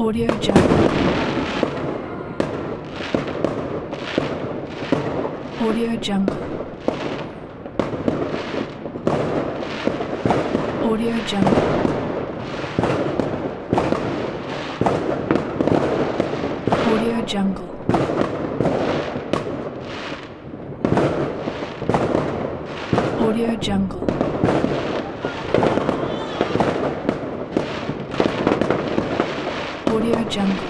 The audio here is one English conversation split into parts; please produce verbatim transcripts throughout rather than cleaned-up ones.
Audio Jungle. Audio Jungle. Audio Jungle. Audio Jungle. Audio Jungle. Audio Jungle.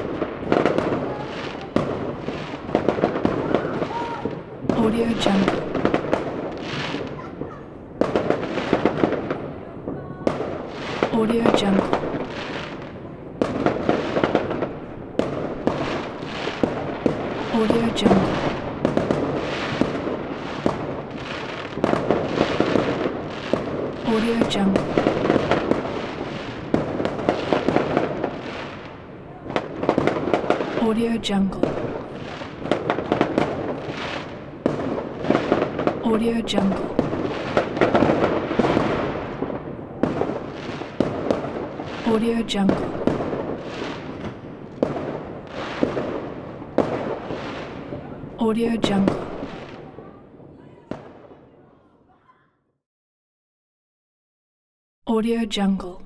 Audio Jungle. Audio Jungle. Audio Jungle. Audio Jungle. Audio Jungle. Audio Jungle. Audio Jungle. Audio Jungle. Audio Jungle.